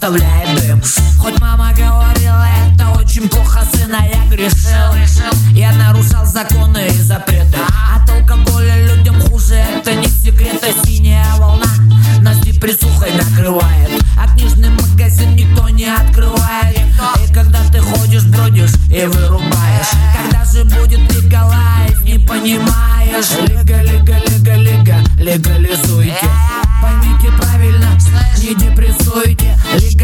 оставляет дым. Хоть мама говорила, это очень плохо, сына, я грешил. Я нарушал законы и запреты. От алкоголя людям хуже, это не секрет. А синяя волна нас депрессухой накрывает, а книжный магазин никто не открывает. И когда ты ходишь, бродишь и вырубаешь, когда же будет легалайф, не понимаешь. Легализуйте. Поймите правильно, не депрессуйте.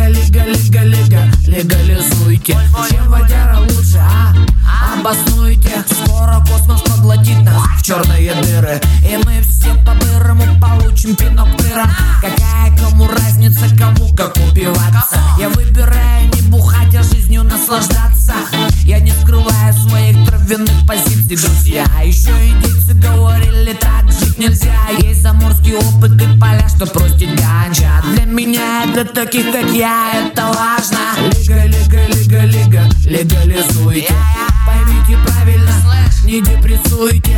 Легализуйте. Чем водяра лучше, обоснуйте. Скоро космос поглотит нас в черные дыры, и мы все по-бырому получим пинок тыром. Какая кому разница, кому как упиваться? Я выбираю не бухать, а жизнью наслаждаться. Я не скрываю своих травяных позиций, друзья. Еще индейцы говорили, так жить нельзя. Есть заморский опыт и поля, что простить ганджа. Для меня, для таких как я, это важно. Легализуйте. Поймите правильно, не депрессуйте.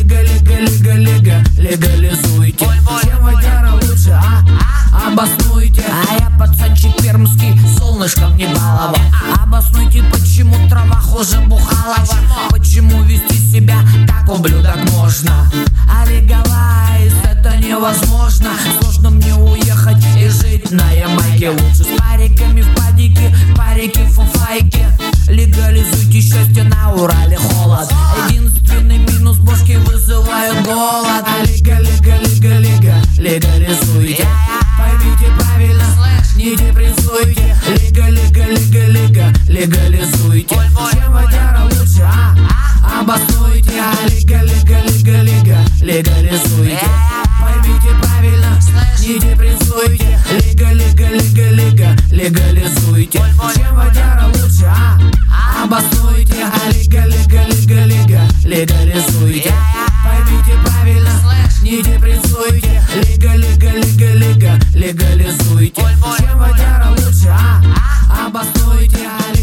Легализуйте. Чем водяра лучше, обоснуйте. А я пацанчик пермский, солнышком не баловал. Обоснуйте, почему трава хуже Бухалова. Почему вести себя так, ублюдок, можно. А легалайз это невозможно. Сложно мне уехать и жить на Ямайке. Лучше с париками в падике, парики в фуфайке. Легализуйте счастье, на Урале холод. Единственный минус, бошки вызывают голод. Легализуйте. Поймите правильно, не депрессуйте. Легализуйте. Чем водяра лучше, обоснуйте. Легализуйте. Поймите правильно, не депрессуйте. Легализуйте. Чем водяра лучше, обоснуйте. Легализуйте. Поймите правильно, не депрессуйте. Легализуйте. Чем водяра лучше, обоснуйте.